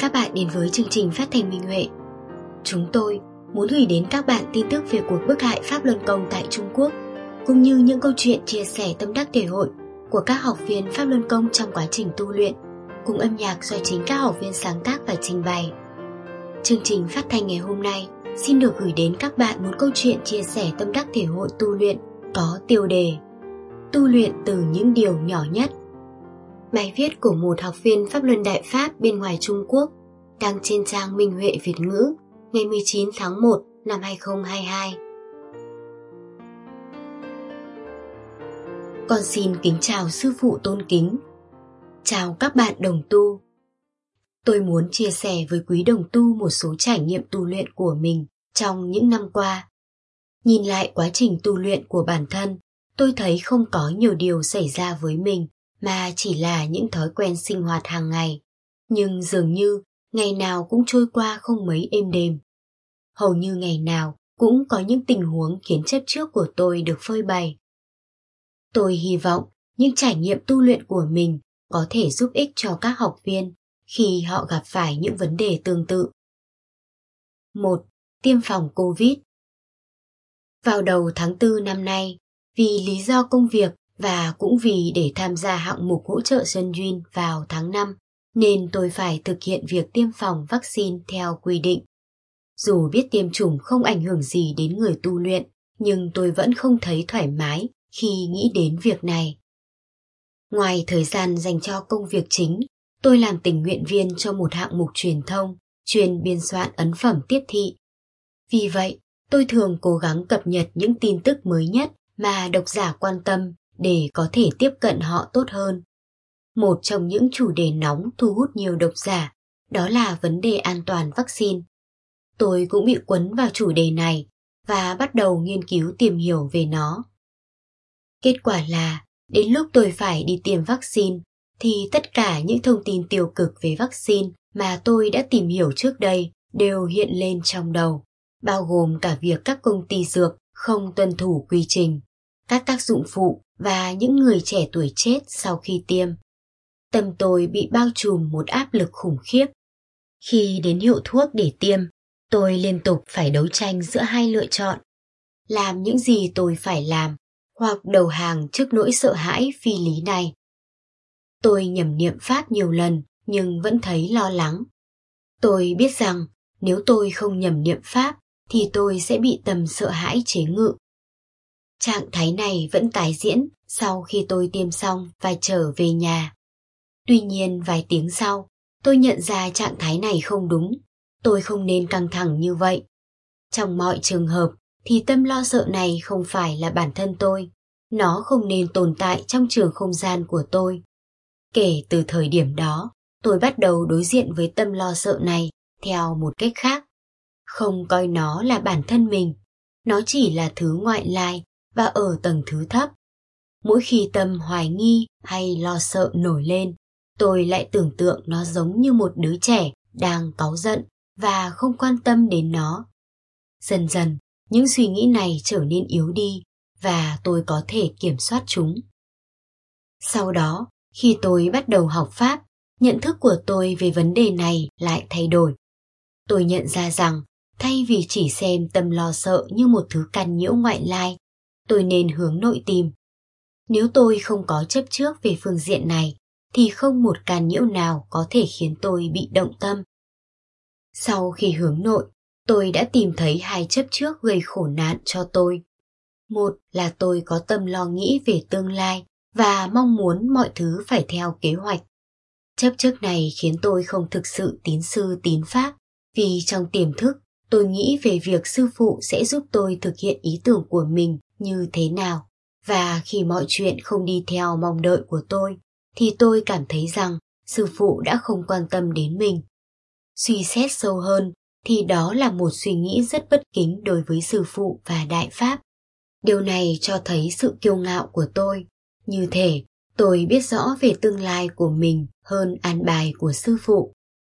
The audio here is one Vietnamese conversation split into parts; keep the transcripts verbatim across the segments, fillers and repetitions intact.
các bạn đến với chương trình phát thanh Minh Huệ. Chúng tôi muốn gửi đến các bạn tin tức về cuộc bức hại Pháp Luân Công tại Trung Quốc, cũng như những câu chuyện chia sẻ tâm đắc thể hội của các học viên Pháp Luân Công trong quá trình tu luyện, cùng âm nhạc do chính các học viên sáng tác và trình bày. Chương trình phát thanh ngày hôm nay xin được gửi đến các bạn một câu chuyện chia sẻ tâm đắc thể hội tu luyện có tiêu đề Tu luyện từ những điều nhỏ nhất. Bài viết của một học viên Pháp Luân Đại Pháp bên ngoài Trung Quốc đăng trên trang Minh Huệ Việt ngữ ngày mười chín tháng một năm hai không hai hai. Con xin kính chào sư phụ tôn kính. Chào các bạn đồng tu. Tôi muốn chia sẻ với quý đồng tu một số trải nghiệm tu luyện của mình trong những năm qua. Nhìn lại quá trình tu luyện của bản thân, tôi thấy không có nhiều điều xảy ra với mình mà chỉ là những thói quen sinh hoạt hàng ngày. Nhưng dường như ngày nào cũng trôi qua không mấy êm đềm. Hầu như ngày nào cũng có những tình huống khiến chấp trước của tôi được phơi bày. Tôi hy vọng những trải nghiệm tu luyện của mình có thể giúp ích cho các học viên khi họ gặp phải những vấn đề tương tự. một. Tiêm phòng Covid. Vào đầu tháng tư năm nay, vì lý do công việc và cũng vì để tham gia hạng mục hỗ trợ Xuân Duyên vào tháng năm, nên tôi phải thực hiện việc tiêm phòng vaccine theo quy định. Dù biết tiêm chủng không ảnh hưởng gì đến người tu luyện, nhưng tôi vẫn không thấy thoải mái khi nghĩ đến việc này. Ngoài thời gian dành cho công việc chính, tôi làm tình nguyện viên cho một hạng mục truyền thông, chuyên biên soạn ấn phẩm tiếp thị. Vì vậy, tôi thường cố gắng cập nhật những tin tức mới nhất mà độc giả quan tâm để có thể tiếp cận họ tốt hơn. Một trong những chủ đề nóng thu hút nhiều độc giả, đó là vấn đề an toàn vaccine. Tôi cũng bị quấn vào chủ đề này và bắt đầu nghiên cứu tìm hiểu về nó. Kết quả là, đến lúc tôi phải đi tiêm vaccine, thì tất cả những thông tin tiêu cực về vaccine mà tôi đã tìm hiểu trước đây đều hiện lên trong đầu, bao gồm cả việc các công ty dược không tuân thủ quy trình, các tác dụng phụ và những người trẻ tuổi chết sau khi tiêm. Tâm tôi bị bao trùm một áp lực khủng khiếp. Khi đến hiệu thuốc để tiêm, tôi liên tục phải đấu tranh giữa hai lựa chọn: làm những gì tôi phải làm, hoặc đầu hàng trước nỗi sợ hãi phi lý này. Tôi nhẩm niệm Pháp nhiều lần nhưng vẫn thấy lo lắng. Tôi biết rằng nếu tôi không nhẩm niệm Pháp thì tôi sẽ bị tâm sợ hãi chế ngự. Trạng thái này vẫn tái diễn sau khi tôi tiêm xong và trở về nhà. Tuy nhiên vài tiếng sau, tôi nhận ra trạng thái này không đúng. Tôi không nên căng thẳng như vậy. Trong mọi trường hợp thì tâm lo sợ này không phải là bản thân tôi. Nó không nên tồn tại trong trường không gian của tôi. Kể từ thời điểm đó, tôi bắt đầu đối diện với tâm lo sợ này theo một cách khác. Không coi nó là bản thân mình. Nó chỉ là thứ ngoại lai và ở tầng thứ thấp. Mỗi khi tâm hoài nghi hay lo sợ nổi lên, tôi lại tưởng tượng nó giống như một đứa trẻ đang cáu giận và không quan tâm đến nó. Dần dần, những suy nghĩ này trở nên yếu đi và tôi có thể kiểm soát chúng. Sau đó, khi tôi bắt đầu học Pháp, nhận thức của tôi về vấn đề này lại thay đổi. Tôi nhận ra rằng, thay vì chỉ xem tâm lo sợ như một thứ can nhiễu ngoại lai, tôi nên hướng nội tìm. Nếu tôi không có chấp trước về phương diện này, thì không một can nhiễu nào có thể khiến tôi bị động tâm. Sau khi hướng nội, tôi đã tìm thấy hai chấp trước gây khổ nạn cho tôi. Một là tôi có tâm lo nghĩ về tương lai và mong muốn mọi thứ phải theo kế hoạch. Chấp trước này khiến tôi không thực sự tín sư tín Pháp, vì trong tiềm thức tôi nghĩ về việc sư phụ sẽ giúp tôi thực hiện ý tưởng của mình như thế nào. Và khi mọi chuyện không đi theo mong đợi của tôi, thì tôi cảm thấy rằng sư phụ đã không quan tâm đến mình. Suy xét sâu hơn, thì đó là một suy nghĩ rất bất kính đối với sư phụ và Đại Pháp. Điều này cho thấy sự kiêu ngạo của tôi. Như thể tôi biết rõ về tương lai của mình hơn an bài của sư phụ.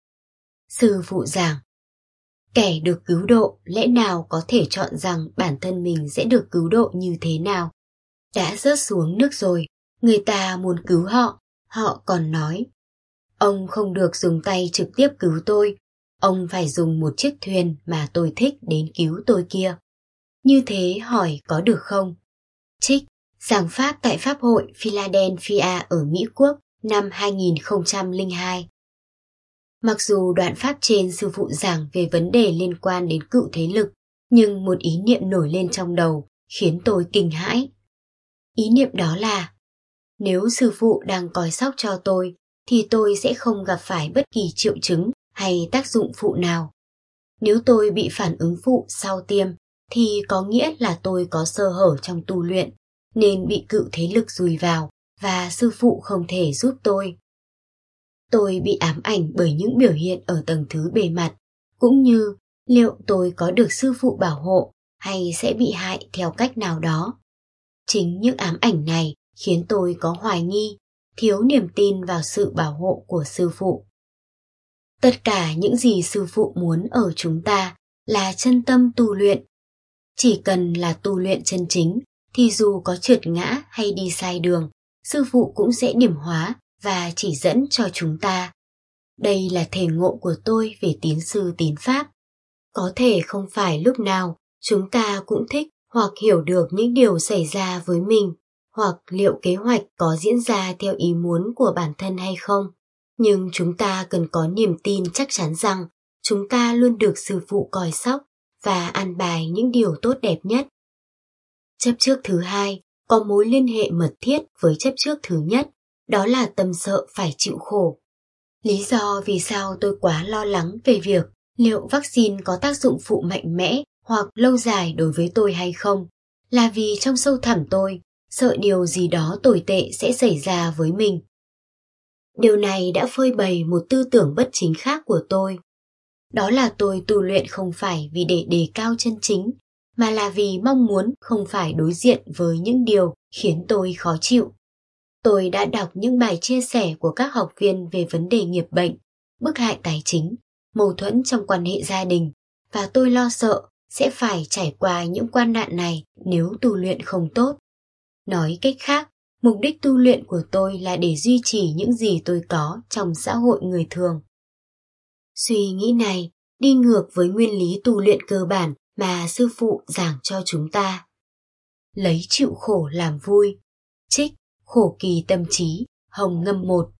Sư phụ giảng, kẻ được cứu độ lẽ nào có thể chọn rằng bản thân mình sẽ được cứu độ như thế nào? Đã rớt xuống nước rồi, người ta muốn cứu họ, họ còn nói, Ông không được dùng tay trực tiếp cứu tôi, ông phải dùng một chiếc thuyền mà tôi thích đến cứu tôi kia. Như thế hỏi có được không? Trích, giảng pháp tại Pháp hội Philadelphia ở Mỹ Quốc năm hai nghìn không trăm lẻ hai. Mặc dù đoạn pháp trên sư phụ giảng về vấn đề liên quan đến cựu thế lực, nhưng một ý niệm nổi lên trong đầu khiến tôi kinh hãi. Ý niệm đó là, nếu sư phụ đang coi sóc cho tôi, thì tôi sẽ không gặp phải bất kỳ triệu chứng hay tác dụng phụ nào. Nếu tôi bị phản ứng phụ sau tiêm, thì có nghĩa là tôi có sơ hở trong tu luyện, nên bị cựu thế lực dùi vào và sư phụ không thể giúp tôi. Tôi bị ám ảnh bởi những biểu hiện ở tầng thứ bề mặt, cũng như liệu tôi có được sư phụ bảo hộ hay sẽ bị hại theo cách nào đó. Chính những ám ảnh này khiến tôi có hoài nghi, thiếu niềm tin vào sự bảo hộ của sư phụ. Tất cả những gì sư phụ muốn ở chúng ta là chân tâm tu luyện. Chỉ cần là tu luyện chân chính, thì dù có trượt ngã hay đi sai đường, sư phụ cũng sẽ điểm hóa và chỉ dẫn cho chúng ta. Đây là thể ngộ của tôi về tín sư tín pháp. Có thể không phải lúc nào chúng ta cũng thích hoặc hiểu được những điều xảy ra với mình, hoặc liệu kế hoạch có diễn ra theo ý muốn của bản thân hay không. Nhưng chúng ta cần có niềm tin chắc chắn rằng chúng ta luôn được sư phụ coi sóc và an bài những điều tốt đẹp nhất. Chấp trước thứ hai có mối liên hệ mật thiết với chấp trước thứ nhất, đó là tâm sợ phải chịu khổ. Lý do vì sao tôi quá lo lắng về việc liệu vaccine có tác dụng phụ mạnh mẽ hoặc lâu dài đối với tôi hay không, là vì trong sâu thẳm tôi sợ điều gì đó tồi tệ sẽ xảy ra với mình. Điều này đã phơi bày một tư tưởng bất chính khác của tôi. Đó là tôi tu luyện không phải vì để đề cao chân chính, mà là vì mong muốn không phải đối diện với những điều khiến tôi khó chịu. Tôi đã đọc những bài chia sẻ của các học viên về vấn đề nghiệp bệnh, bức hại tài chính, mâu thuẫn trong quan hệ gia đình, và tôi lo sợ sẽ phải trải qua những quan nạn này nếu tu luyện không tốt. Nói cách khác, mục đích tu luyện của tôi là để duy trì những gì tôi có trong xã hội người thường. Suy nghĩ này đi ngược với nguyên lý tu luyện cơ bản mà sư phụ giảng cho chúng ta. Lấy chịu khổ làm vui. Trích Khổ kỳ tâm trí, Hồng Ngâm một.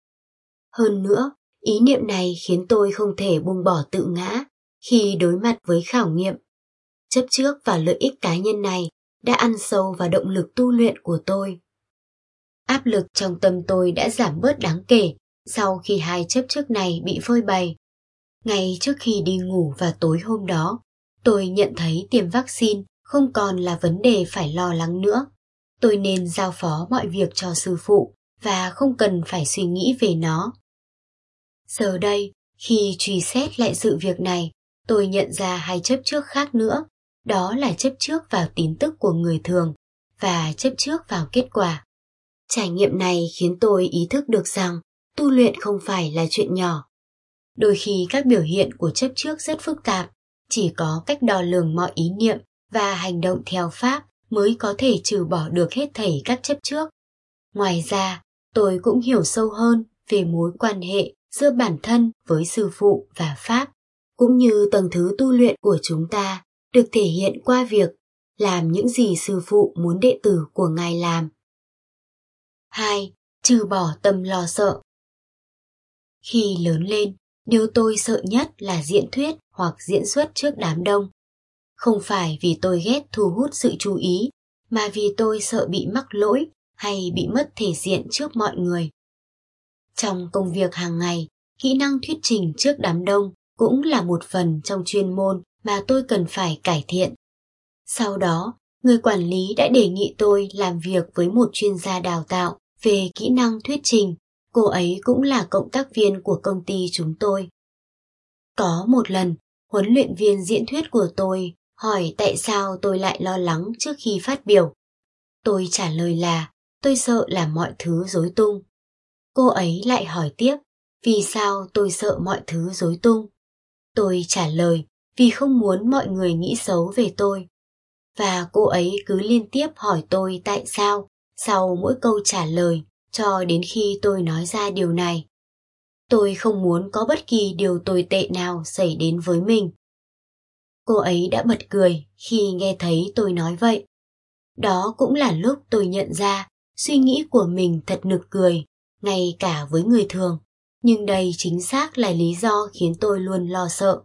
Hơn nữa, ý niệm này khiến tôi không thể buông bỏ tự ngã khi đối mặt với khảo nghiệm. Chấp trước và lợi ích cá nhân này đã ăn sâu vào động lực tu luyện của tôi. Áp lực trong tâm tôi đã giảm bớt đáng kể sau khi hai chấp trước này bị phơi bày. Ngay trước khi đi ngủ vào tối hôm đó, tôi nhận thấy tiêm vaccine không còn là vấn đề phải lo lắng nữa. Tôi nên giao phó mọi việc cho sư phụ và không cần phải suy nghĩ về nó. Giờ đây, khi truy xét lại sự việc này, tôi nhận ra hai chấp trước khác nữa. Đó là chấp trước vào tin tức của người thường và chấp trước vào kết quả. Trải nghiệm này khiến tôi ý thức được rằng tu luyện không phải là chuyện nhỏ. Đôi khi các biểu hiện của chấp trước rất phức tạp, chỉ có cách đo lường mọi ý niệm và hành động theo pháp mới có thể trừ bỏ được hết thảy các chấp trước. Ngoài ra, tôi cũng hiểu sâu hơn về mối quan hệ giữa bản thân với sư phụ và pháp, cũng như tầng thứ tu luyện của chúng ta được thể hiện qua việc làm những gì sư phụ muốn đệ tử của ngài làm. hai. Trừ bỏ tâm lo sợ. Khi lớn lên, điều tôi sợ nhất là diễn thuyết hoặc diễn xuất trước đám đông. Không phải vì tôi ghét thu hút sự chú ý, mà vì tôi sợ bị mắc lỗi hay bị mất thể diện trước mọi người. Trong công việc hàng ngày, kỹ năng thuyết trình trước đám đông cũng là một phần trong chuyên môn mà tôi cần phải cải thiện. Sau đó, người quản lý đã đề nghị tôi làm việc với một chuyên gia đào tạo về kỹ năng thuyết trình. Cô ấy cũng là cộng tác viên của công ty chúng tôi. Có một lần, huấn luyện viên diễn thuyết của tôi hỏi tại sao tôi lại lo lắng trước khi phát biểu. Tôi trả lời là tôi sợ làm mọi thứ rối tung. Cô ấy lại hỏi tiếp vì sao tôi sợ mọi thứ rối tung. Tôi trả lời vì không muốn mọi người nghĩ xấu về tôi. Và cô ấy cứ liên tiếp hỏi tôi tại sao sau mỗi câu trả lời cho đến khi tôi nói ra điều này. Tôi không muốn có bất kỳ điều tồi tệ nào xảy đến với mình. Cô ấy đã bật cười khi nghe thấy tôi nói vậy. Đó cũng là lúc tôi nhận ra suy nghĩ của mình thật nực cười, ngay cả với người thường. Nhưng đây chính xác là lý do khiến tôi luôn lo sợ.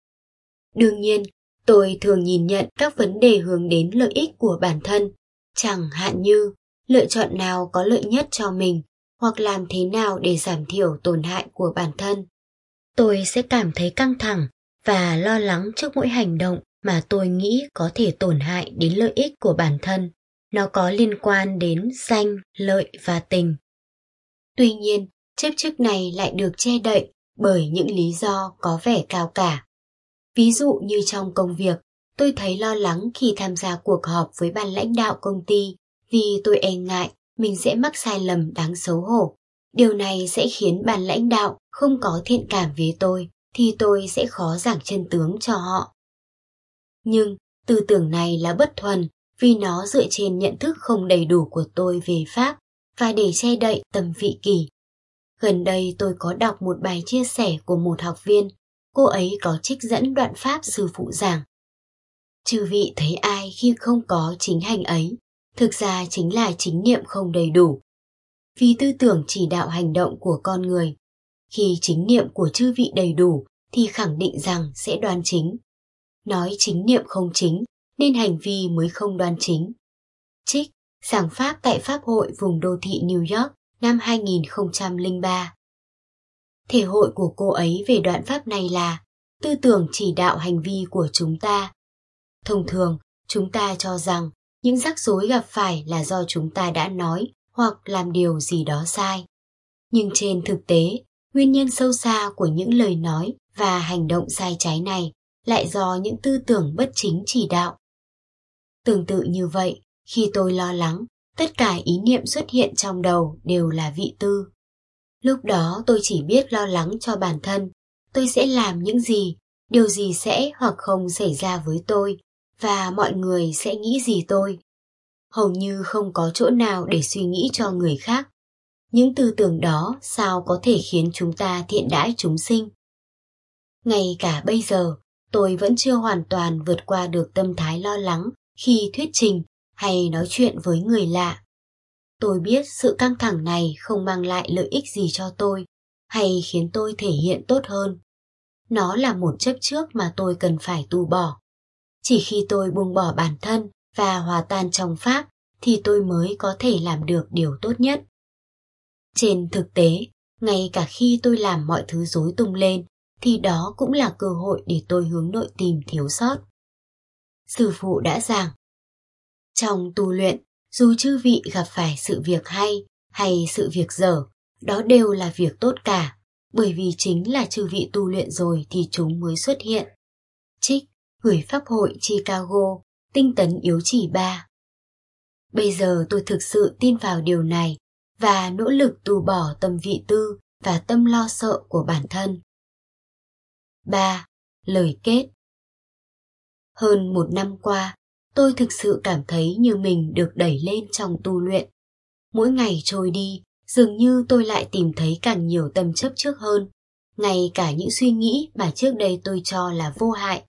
Đương nhiên, tôi thường nhìn nhận các vấn đề hướng đến lợi ích của bản thân, chẳng hạn như lựa chọn nào có lợi nhất cho mình, hoặc làm thế nào để giảm thiểu tổn hại của bản thân. Tôi sẽ cảm thấy căng thẳng và lo lắng trước mỗi hành động mà tôi nghĩ có thể tổn hại đến lợi ích của bản thân. Nó có liên quan đến danh, lợi và tình. Tuy nhiên, chấp trước này lại được che đậy bởi những lý do có vẻ cao cả. Ví dụ như trong công việc, tôi thấy lo lắng khi tham gia cuộc họp với ban lãnh đạo công ty vì tôi e ngại mình sẽ mắc sai lầm đáng xấu hổ. Điều này sẽ khiến ban lãnh đạo không có thiện cảm với tôi, thì tôi sẽ khó giảng chân tướng cho họ. Nhưng tư tưởng này là bất thuần vì nó dựa trên nhận thức không đầy đủ của tôi về Pháp và để che đậy tầm vị kỷ. Gần đây tôi có đọc một bài chia sẻ của một học viên, cô ấy có trích dẫn đoạn Pháp sư phụ giảng. Chư vị thấy ai khi không có chính hành ấy, thực ra chính là chính niệm không đầy đủ. Vì tư tưởng chỉ đạo hành động của con người, khi chính niệm của chư vị đầy đủ thì khẳng định rằng sẽ đoan chính. Nói chính niệm không chính nên hành vi mới không đoan chính. Trích giảng Pháp tại Pháp hội vùng đô thị New York năm hai nghìn không trăm lẻ ba. Thể hội của cô ấy về đoạn Pháp này là tư tưởng chỉ đạo hành vi của chúng ta. Thông thường, chúng ta cho rằng những rắc rối gặp phải là do chúng ta đã nói hoặc làm điều gì đó sai. Nhưng trên thực tế, nguyên nhân sâu xa của những lời nói và hành động sai trái này lại do những tư tưởng bất chính chỉ đạo. Tương tự như vậy, khi tôi lo lắng, tất cả ý niệm xuất hiện trong đầu đều là vị tư. Lúc đó tôi chỉ biết lo lắng cho bản thân, tôi sẽ làm những gì, điều gì sẽ hoặc không xảy ra với tôi, và mọi người sẽ nghĩ gì tôi. Hầu như không có chỗ nào để suy nghĩ cho người khác. Những tư tưởng đó sao có thể khiến chúng ta thiện đãi chúng sinh? Ngay cả bây giờ, tôi vẫn chưa hoàn toàn vượt qua được tâm thái lo lắng khi thuyết trình hay nói chuyện với người lạ. Tôi biết sự căng thẳng này không mang lại lợi ích gì cho tôi hay khiến tôi thể hiện tốt hơn. Nó là một chấp trước mà tôi cần phải tu bỏ. Chỉ khi tôi buông bỏ bản thân và hòa tan trong Pháp thì tôi mới có thể làm được điều tốt nhất. Trên thực tế, ngay cả khi tôi làm mọi thứ rối tung lên, thì đó cũng là cơ hội để tôi hướng nội tìm thiếu sót. Sư phụ đã giảng, trong tu luyện, dù chư vị gặp phải sự việc hay hay sự việc dở, đó đều là việc tốt cả, bởi vì chính là chư vị tu luyện rồi thì chúng mới xuất hiện. Trích gửi Pháp hội Chicago, tinh tấn yếu chỉ ba. Bây giờ tôi thực sự tin vào điều này và nỗ lực tu bỏ tâm vị tư và tâm lo sợ của bản thân. ba. Lời kết. Hơn một năm qua, tôi thực sự cảm thấy như mình được đẩy lên trong tu luyện. Mỗi ngày trôi đi, dường như tôi lại tìm thấy càng nhiều tâm chấp trước hơn, ngay cả những suy nghĩ mà trước đây tôi cho là vô hại.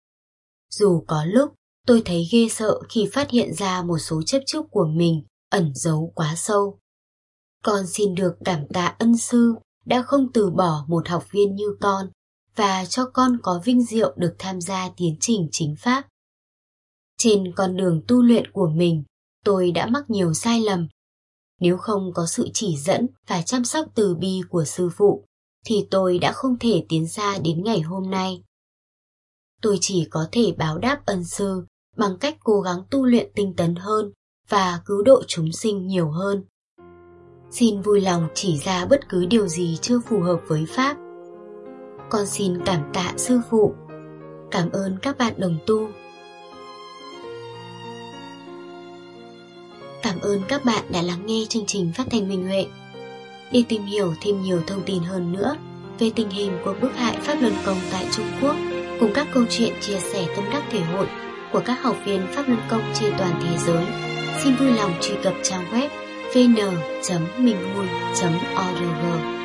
Dù có lúc, tôi thấy ghê sợ khi phát hiện ra một số chấp trước của mình ẩn giấu quá sâu. Con xin được cảm tạ ân sư đã không từ bỏ một học viên như con và cho con có vinh diệu được tham gia tiến trình chính pháp. Trên con đường tu luyện của mình, tôi đã mắc nhiều sai lầm. Nếu không có sự chỉ dẫn và chăm sóc từ bi của sư phụ, thì tôi đã không thể tiến xa đến ngày hôm nay. Tôi chỉ có thể báo đáp ân sư bằng cách cố gắng tu luyện tinh tấn hơn và cứu độ chúng sinh nhiều hơn. Xin vui lòng chỉ ra bất cứ điều gì chưa phù hợp với Pháp. Con xin cảm tạ sư phụ. Cảm ơn các bạn đồng tu. Cảm ơn các bạn đã lắng nghe chương trình phát thanh Minh Huệ. Để tìm hiểu thêm nhiều thông tin hơn nữa về tình hình của bức hại Pháp Luân Công tại Trung Quốc, cùng các câu chuyện chia sẻ tâm đắc thể hội của các học viên Pháp Luân Công trên toàn thế giới, xin vui lòng truy cập trang web vê en chấm minh hui chấm org.